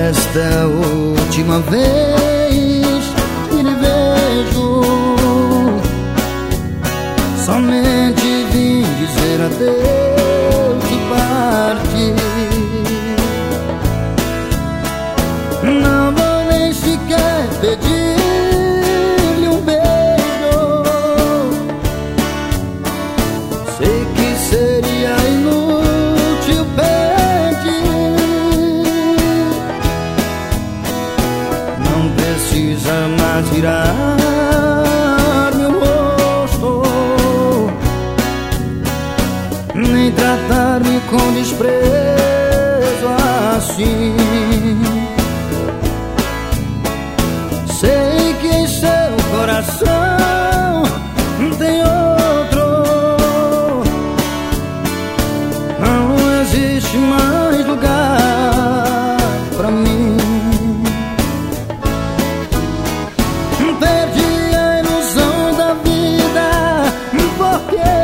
esta é a última vez que lhe vejo. Somente vim dizer adeus e partir. Não vou nem sequer pedir-lhe um beijo. Sei que seria inútil pedir. Não precisa mais virar meu rosto, nem tratar-me com desprezo assim. Sei que em seu coração tem outro. Não existe mais lugar pra mim. Perdi a ilusão da vida, porque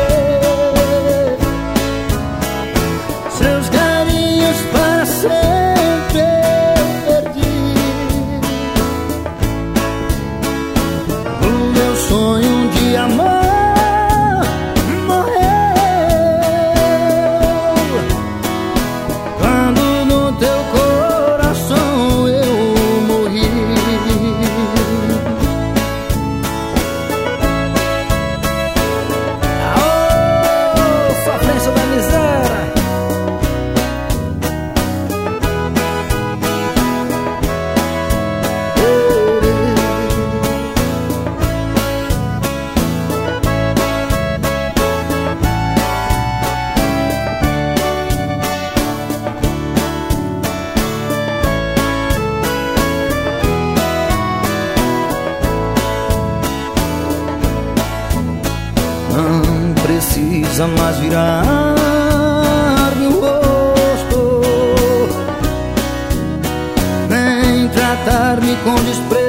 seus carinhos para sempre perdi. O meu sonho de amor morreu quando no teu coração eu morri. Aô, sofrência da miséria. Não precisa mais virar meu rosto, nem tratar-me com desprezo